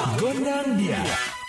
Gondang dia.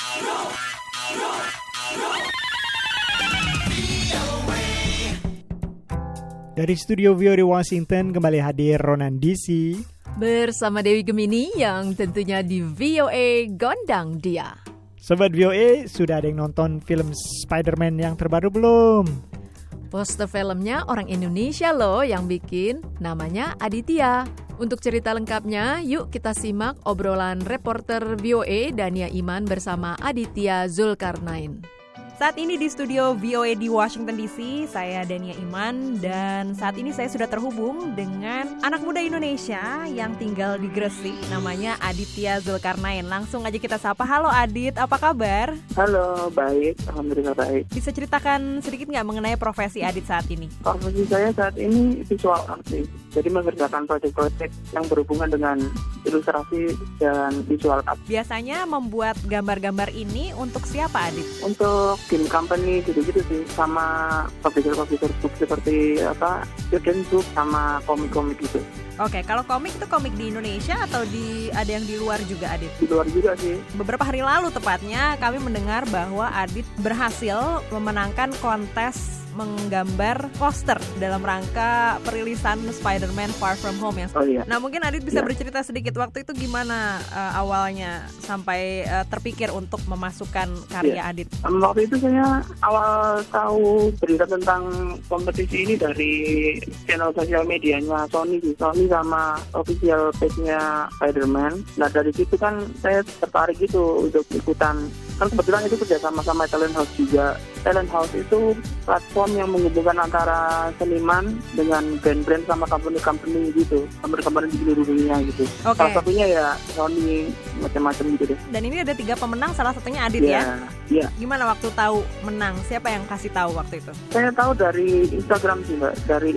Dari studio VOA Washington kembali hadir Ronan DC bersama Dewi Gemini yang tentunya di VOA Gondang Dia. Sobat VOA, sudah ada yang nonton film Spider-Man yang terbaru belum? Poster filmnya orang Indonesia loh yang bikin, namanya Aditya. Untuk cerita lengkapnya, yuk kita simak obrolan reporter VOA Dania Iman bersama Aditya Zulkarnain. Saat ini di studio VOA di Washington DC, saya Dania Iman dan saat ini saya sudah terhubung dengan anak muda Indonesia yang tinggal di Gresik, namanya Aditya Zulkarnain. Langsung aja kita sapa. Halo Adit, apa kabar? Halo, baik, alhamdulillah baik. Bisa ceritakan sedikit nggak mengenai profesi Adit saat ini? Profesi saya saat ini visual artist, jadi mengerjakan proyek-proyek yang berhubungan dengan ilustrasi dan visual art. Biasanya membuat gambar-gambar ini untuk siapa Adit? Untuk game company gitu-gitu sih, sama publisher book seperti student book sama komik-komik gitu. Oke, kalau komik itu komik di Indonesia atau ada yang di luar juga Adit? Di luar juga sih. Beberapa hari lalu tepatnya kami mendengar bahwa Adit berhasil memenangkan kontes menggambar poster dalam rangka perilisan Spider-Man Far From Home ya. Oh iya. Nah mungkin Adit bisa bercerita sedikit waktu itu gimana awalnya sampai terpikir untuk memasukkan karya Adit. Waktu itu saya awal tahu berita tentang kompetisi ini dari channel sosial medianya Sony sama official page-nya Spider-Man. Nah dari situ kan saya tertarik gitu untuk ikutan. Kan kebetulan itu kerja sama Talent House juga. Talent House itu platform yang menghubungkan antara seniman dengan brand-brand sama company-company gitu, company-company di seluruh dunia gitu. Okay. Salah satunya ya Sony, macam-macam gitu deh. Dan ini ada 3 pemenang, salah satunya Adit ya? Iya. Gimana waktu tahu menang? Siapa yang kasih tahu waktu itu? Saya tahu dari Instagram sih Mbak, dari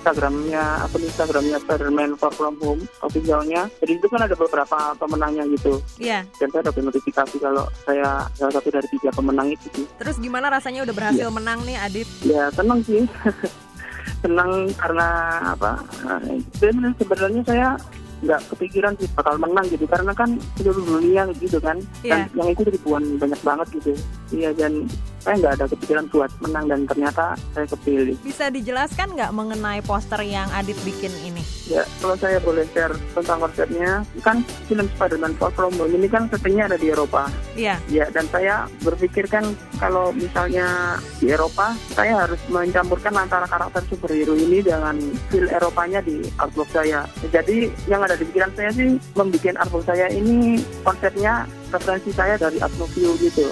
akun Instagramnya Spider-Man Far From Home officialnya. Jadi itu kan ada beberapa pemenangnya gitu. Iya. Dan saya dapat notifikasi kalau saya salah satu dari 3 pemenang itu sih. Terus gimana rasanya udah berhasil menang nih Adit? Ya senang sih. Senang karena sebenarnya saya nggak kepikiran sih bakal menang gitu, karena kan seluruh dunia gitu kan. Dan yang ikut ribuan banyak banget gitu. Iya, dan saya nggak ada kepikiran buat menang dan ternyata saya kepilih. Bisa dijelaskan nggak mengenai poster yang Adit bikin ini? Ya, kalau saya boleh share tentang konsepnya, kan film Spider-Man Far From Home ini kan settingnya ada di Eropa. Iya. Ya, dan saya berpikir kan kalau misalnya di Eropa, saya harus mencampurkan antara karakter superhero ini dengan feel Eropanya di artwork saya. Jadi yang ada di pikiran saya sih, membuat artwork saya ini konsepnya referensi saya dari art novel gitu,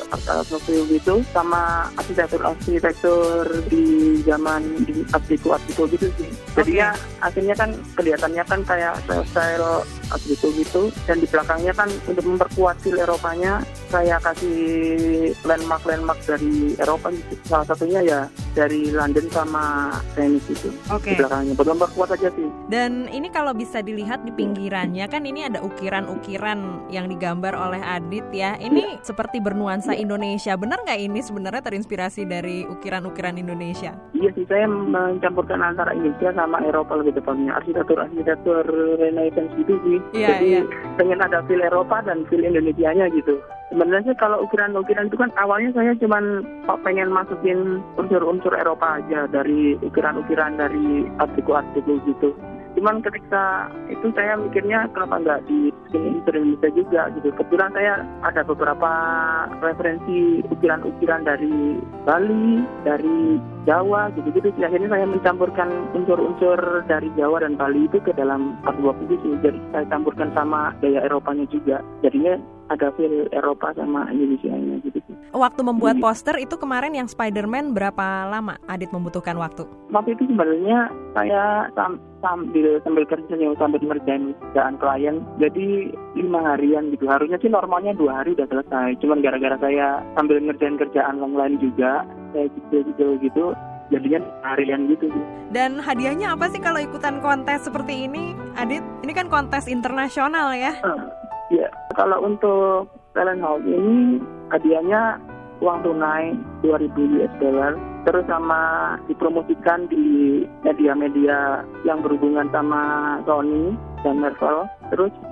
sama arsitektur di zaman di art deco gitu sih. Jadinya akhirnya kan kelihatannya kan kayak style art deco gitu, dan di belakangnya kan untuk memperkuat feel Eropanya saya kasih landmark dari Eropa gitu. Salah satunya ya dari London sama Venice gitu. Di belakangnya buat memperkuat aja sih. Dan ini kalau bisa dilihat di pinggirannya kan ini ada ukiran-ukiran yang digambar oleh Adit ya. Ini seperti bernuansa Indonesia. Benar nggak ini sebenarnya terinspirasi dari ukiran-ukiran Indonesia? Iya sih, saya mencampurkan antara Indonesia sama Eropa lebih tepatnya. Arsitektur Renaissance gitu sih. Jadi pengen ada feel Eropa dan feel Indonesianya gitu. Sebenarnya kalau ukiran-ukiran itu kan awalnya saya cuman pengen masukin unsur-unsur Eropa aja dari ukiran-ukiran dari art deco gitu. Cuman ketika itu saya mikirnya kenapa nggak di Indonesia juga gitu. Kebetulan saya ada beberapa referensi ukiran-ukiran dari Bali, dari Jawa gitu-gitu. Akhirnya saya mencampurkan unsur-unsur dari Jawa dan Bali itu ke dalam artwork itu. Jadi saya campurkan sama gaya Eropanya juga. Jadinya ada feel Eropa sama Indonesianya gitu. Waktu membuat poster itu kemarin yang Spider-Man berapa lama Adit membutuhkan waktu? Waktu itu sebenarnya saya sambil kerja sambil ngerjain kerjaan klien, jadi 5 harian gitu. Harusnya sih normalnya 2 hari udah selesai. Cuman gara-gara saya sambil ngerjain kerjaan lain juga, saya gitu. Jadinya harian gitu sih. Dan hadiahnya apa sih kalau ikutan kontes seperti ini, Adit? Ini kan kontes internasional ya? Ya, kalau untuk Talent House ini hadiahnya uang tunai $2,000, terus sama dipromosikan di media-media yang berhubungan sama Sony dan Marvel. Terus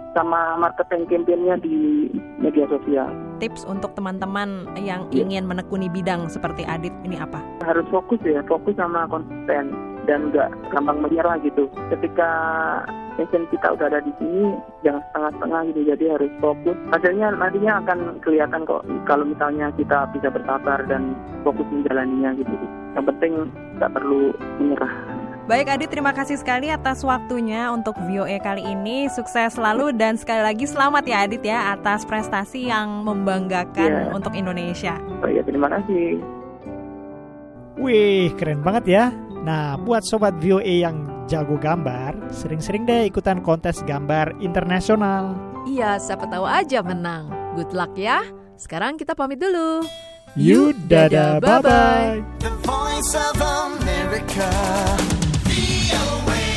sama marketing campaign-nya di media sosial. Tips untuk teman-teman yang ingin menekuni bidang seperti Adit ini apa? Harus fokus sama konsisten dan nggak gampang menyerah gitu. Ketika passion kita udah ada di sini, jangan setengah-setengah gitu. Jadi harus fokus. Hasilnya nantinya akan kelihatan kok kalau misalnya kita bisa bersabar dan fokus menjalaninya gitu. Yang penting nggak perlu menyerah. Baik Adit, terima kasih sekali atas waktunya untuk VOA kali ini. Sukses selalu dan sekali lagi selamat ya Adit ya atas prestasi yang membanggakan untuk Indonesia. Oh iya, terima kasih. Wih, keren banget ya. Nah, buat sobat VOA yang jago gambar, sering-sering deh ikutan kontes gambar internasional. Iya, siapa tahu aja menang. Good luck ya. Sekarang kita pamit dulu. You dadah, bye-bye. The Voice of America. VOA.